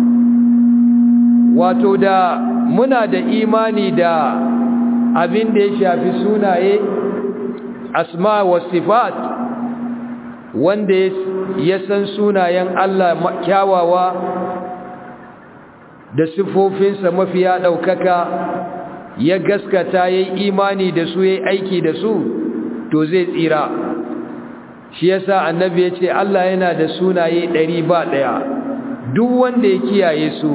Wato da muna da imani da abin da ya shafi sunaye, asma wa sifat, wanda ya san sunayen Allah kyawawa da sifofinsa mafiya ɗaukaka, ya gaskata, ya yi imani da su, ya yi aiki da su, to zai tsira. Shi yasa annabi ya ce Allah yana da sunaye ɗari ba ɗaya, duk wanda ya kiyaye su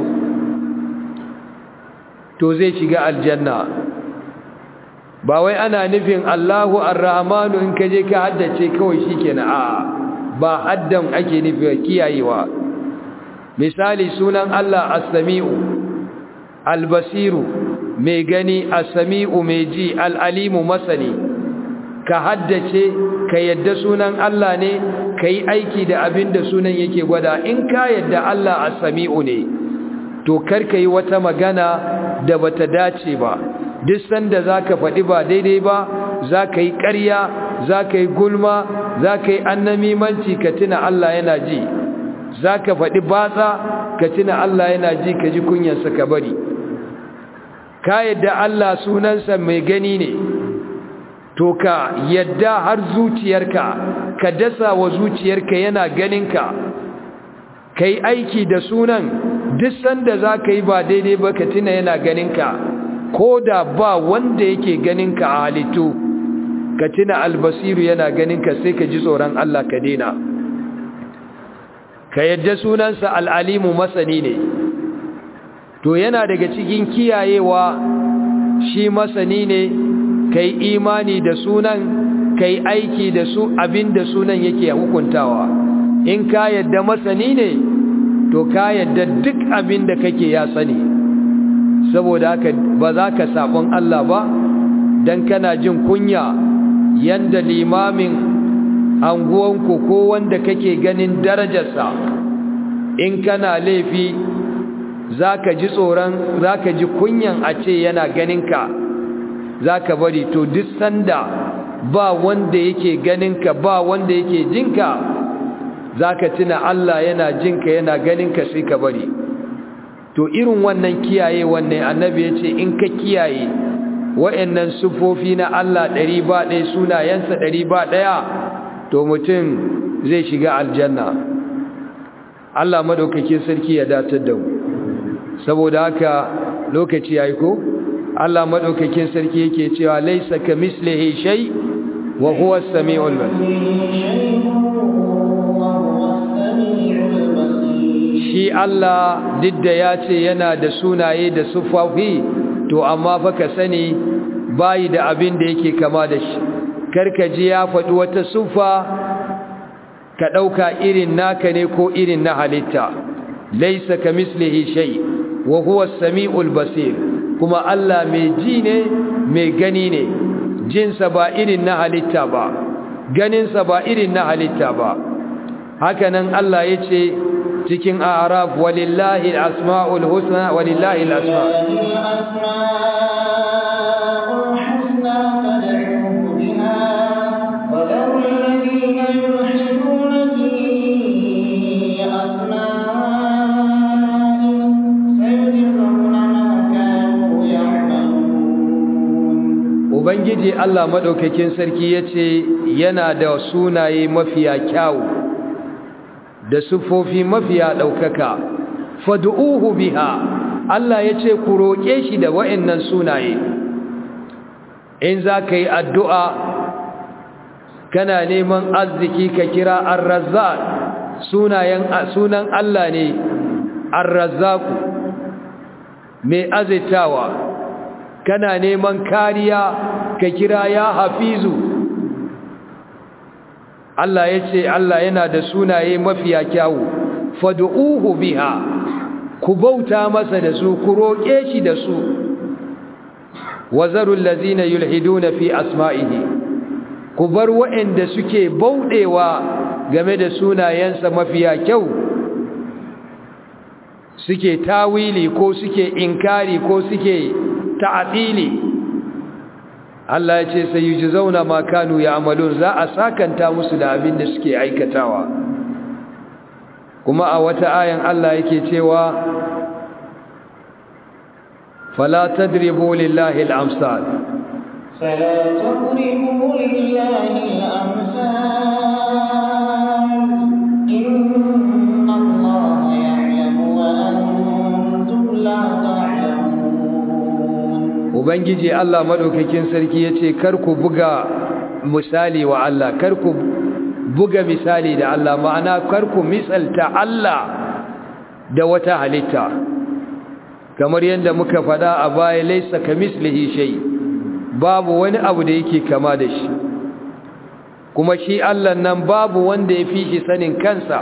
to zai shiga aljanna. Ba wai ana nufin Allahu ar-Rahmanu in kaje ka haddace kawai shikenan, a'a, ba haddan ake nufi, kiyayewa. Misali sunan Allah as-Sami'u, al-Basiru mai gani, as-Sami'u mai ji, al-Alimu masani. Ka haddace, ka yadda sunan Allah ne, ka yi aiki da abin da sunan yake gwada. In ka yadda Allah as-Sami'u ne, to karka yi wata magana da bata dace ba. Duk sanda zaka faɗi ba daidai ba, zaka yi ƙarya, zaka yi gulma, zaka yi annamimanci, ka tuna Allah yana ji. Zaka faɗi batsa, ka tuna Allah yana ji, ka ji kunyarsa ka bari. Ka yadda Allah sunansa mai gani ne, to ka yadda har zuciyarka, ka dasa wa zuciyarka yana ganinka. Ka yi aiki da sunan, duk sanda zaka yi ba daidai ba, ka tuna yana ganinka. Ko da ba wanda yake ganinka a halittu, ka tuna albasiru yana ganinka, sai ka ji tsoron Allah ka daina. ka yadda sunansa al'alimu masani ne to yana daga cikin kiyayewa shi masani ne kai imani da sunan kai aiki da su abinda sunan yake hukuntawa in ka yadda masani ne to ka yadda duk abinda kake ya sani saboda haka ba za ka sabon Allah ba dan kana jin kunya yanda limamin anguwanku ko wanda kake ganin darajarsa in kana laifi zaka ji tsoron zaka ji kunyan a ce yana ganinka zaka bari to duk sanda ba wanda yake ganinka ba wanda yake jinka zaka tuna Allah yana jinka yana ganinka sai ka bari to irin wannan kiyaye wannan annabi yace in ka kiyaye wa'annan sufofi na Allah ɗari ba ɗaya sunayensa ɗari ba ɗaya to mutum zai shiga aljanna Allah madaukakin sarki ya datar da mu saboda haka lokaci yayi ko Allah madaukakin sarki yake cewa laysa kamislihi shay wa huwa as-sami'ul basir shi Allah didda yace yana da sunaye da sufofi to amma fa ka sani bayi da abin da yake kama da shi karka ji ya faɗi wata sufa ka ɗauka irin naka ne ko irin na halitta laisa kamislihi shay wa huwa as-sami'ul basir kuma Allah mai ji ne mai gani ne jinsa ba irin na halitta ba ganinsa ba irin na halitta ba hakanan Allah yace cikin a'raf walillahi al-asma'ul husna walillahi al-asma' Ubangiji Allah madaukakin sarki yace yana da sunaye mafiya kyau da sufofi mafiya daukaka fad'uhu biha Allah yace ku roke shi da wa'annan sunaye in zaka yi addu'a kana neman arziki ka kira ar-razzaq sunayen sunan Allah ne ar-razzaq mai azitawa kana neman kariya ka kira ya hafizu Allah yace Allah yana da sunaye mafiya kyawu fad'uhu biha ku bauta masa da su ku roke shi da su wazarul ladzina yulhiduna fi asma'ihi ku bar waɗanda suke bauɗewa game da sunayensa mafiya kyau suke tawili ko suke inkari ko suke ta'atili Allah ya ce sayujzauna ma kanu ya'malun za a sakanta musu da abin da suke aikatawa kuma a wata ayan Allah yake cewa fala tadribu lillahi al-amsal فلا تضربوا لله الأمثال إن الله يعلم وأنتم لا تعلمون Ubangiji Allah madaukakin sarki yace kar ku buga misali wa Allah kar ku buga misali da Allah ma'ana kar ku misalta Allah da wata halitta kamar yadda muka fada a baya laysa kamislihi shay' babu wani abu da yake kama da shi kuma shi Allah nan babu wanda ya fi shi sanin kansa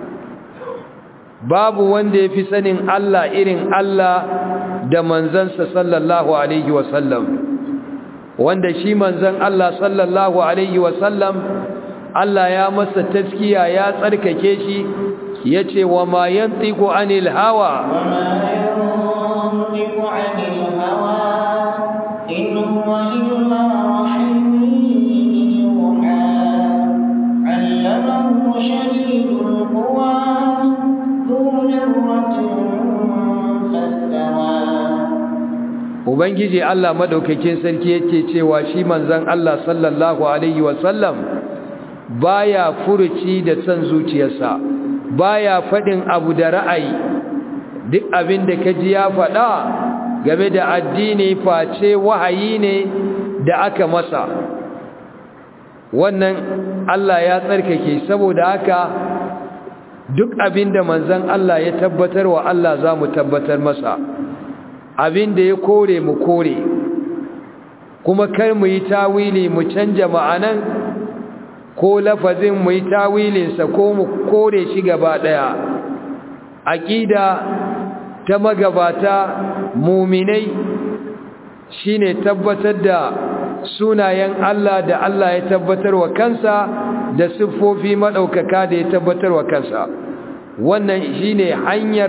babu wanda ya fi sanin Allah irin Allah da manzansa sallallahu alaihi wasallam wanda shi manzan Allah sallallahu alaihi wasallam Allah ya masa taskiya ya tsarkake shi yace wa ma yantiqu anil hawa wa ma yantiqu anil hawa إن هو إلا وحي يوحى علمه شديد القوى ذو مرة فاستوى Ubangiji Allah madaukakin sarki yake cewa shi manzon Allah sallallahu alaihi wasallam baya furuci da san zuciyarsa baya fadin abu da ra'ayi duk abin da kaji ya fada game da addini face wahayi ne da aka masa wannan Allah ya tsarkake saboda haka duk abinda manzon Allah ya tabbatar wa Allah za mu tabbatar masa, abinda ya kore mu kore, kuma kar mu yi tawili mu canja ma'anan ko lafazin mu yi tawilinsa ko mu kore shi gaba ɗaya. Aƙida ta magabata muminai shine tabbatar da sunayen Allah da Allah ya tabbatar wa kansa da siffofi maɗaukaka da ya tabbatar wa kansa. Wannan shine hanyar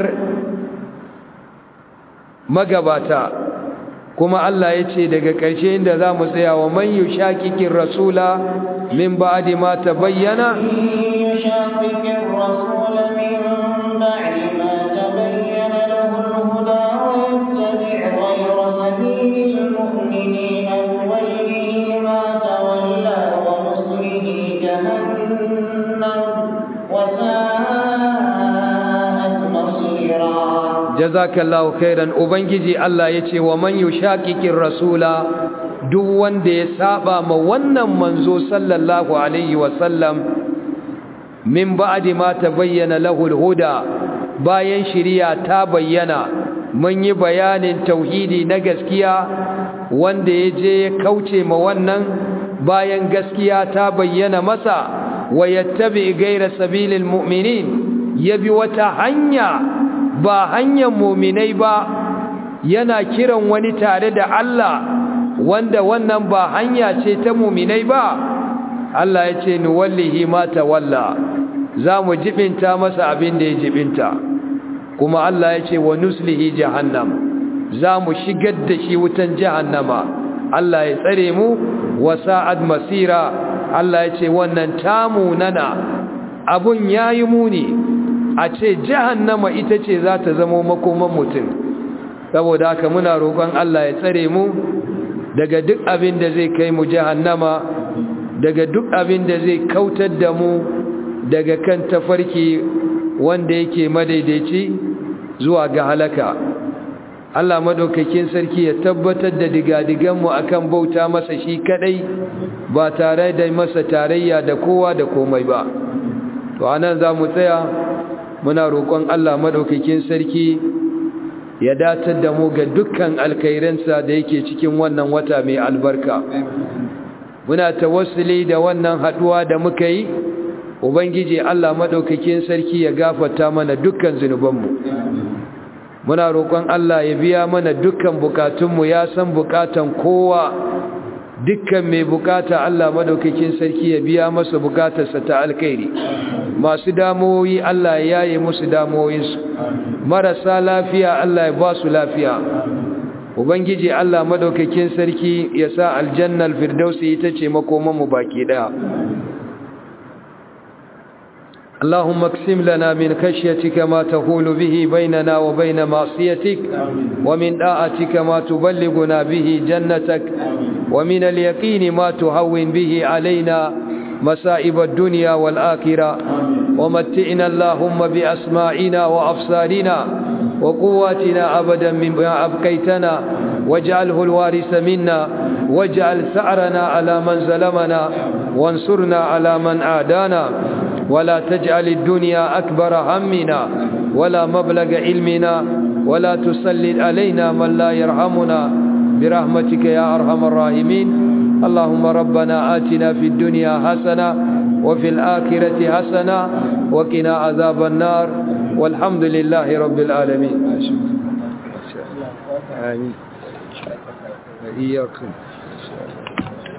magabata, kuma Allah ya ce daga ƙarshe inda za mu tsaya wa man yushaqiqir rasula min ba'di ma tabayyana jazakallahu khairan. Ubangiji Allah yace wa man yushaqiqir rasula, duk wanda ya saba ma wannan manzo sallallahu alaihi wasallam min ba'di ma tabayyana lahu alhuda, bayan shiriya ta bayyana, mun yi bayanin tauhidi na gaskiya wanda ya je ya kauce ma wannan bayan gaskiya ta bayyana masa, wa yattabi ghayra sabilil mu'minin, yabi wata hanya ba hanyar mu'minai ba, yana kiran wani tare da Allah wanda wannan ba hanya ce ta mu'minai ba. Allah ya ce ni wallahi ma tawalla, za mu jibinta masa abin da ya jibinta, kuma Allah ya ce wa nuslihi jahannam, za mu shigar da shi wutan jahannama. Allah ya tsare mu, wa sa'ad masira. Allah ya ce wannan tamu nana, abun yayi muni a ce jahannama ita ce za ta zama makoman mutum. Saboda haka muna roƙon Allah ya tsare mu daga duk abin da zai kai mu jahannama, daga duk abin da zai kautar da mu daga kan tafarki wanda yake madaidaici zuwa ga halaka. Allah madaukakin sarki ya tabbatar da digadiganmu akan bauta masa shi kadai, ba tare da masa tarayya da kowa da komai ba. To anan za mu tsaya, muna roƙon Allah madaukakin sarki ya datar da mu ga dukkan alkhairansa da yake cikin wannan wata mai albarka. Muna tawassuli da wannan haduwa da muka yi, Ubangiji Allah madaukakin sarki ya gafarta mana dukkan zunubanmu. Muna roƙon Allah ya biya mana dukkan bukatunmu, ya san bukatan kowa, dukkan mai bukata Allah madaukakin sarki ya biya masa bukatarsa ta alkhairi. Masu damuwoyi Allah ya yaye musu damuwoyinsu, marasa lafiya Allah ya ba su lafiya. Ubangiji Allah madaukakin sarki ya sa aljannal firdausi ita ce makomanmu baki daya. اللهم اقسم لنا من خشيتك ما تحول به بيننا وبين معصيتك، ومن طاعتك ما تبلغنا به جنتك، ومن اليقين ما تهون به علينا مصائب الدنيا والآخرة، ومتئنا اللهم بأسماعنا وأبصارنا وقواتنا أبدا مما أبقيتنا، واجعله الوارث منا، واجعل ثأرنا على من ظلمنا، وانصرنا على من عادانا، ولا تجعل الدنيا أكبر همنا ولا مبلغ علمنا، ولا تسلط علينا من لا يرحمنا، برحمتك يا أرحم الراحمين. اللهم ربنا آتنا في الدنيا حسنة وفي الآخرة حسنة وقنا عذاب النار، والحمد لله رب العالمين. آمين. إياكم.